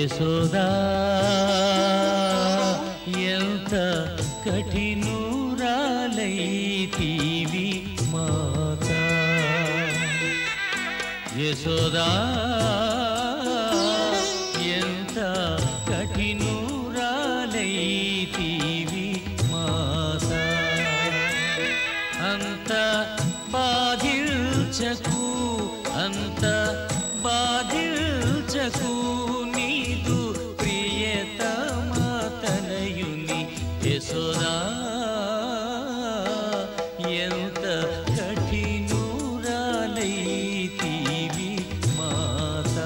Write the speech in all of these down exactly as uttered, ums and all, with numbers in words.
యశోదా ఎంత కఠినురాలైతివి మాతా యశోదా ఎంత కఠినురాలైతివి మాతా అంత బాధించకు అంత బాధించకు నీదు ప్రియతమా తనయుని యశోదా ఎంత కఠినురాలైతివి మాతా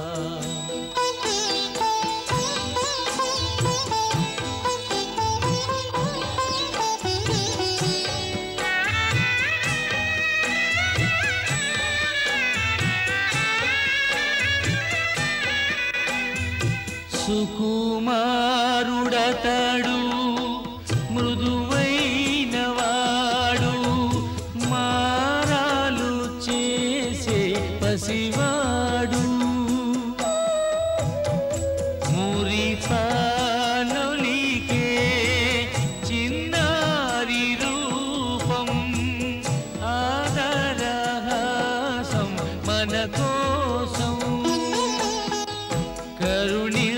సుకుమారుడతడు మృదువైనవాడు మారాలు చేసే పసివాడు మురిపానొలికే చిన్నారి రూపం ఆదరహాసం మన కోసం కరుణి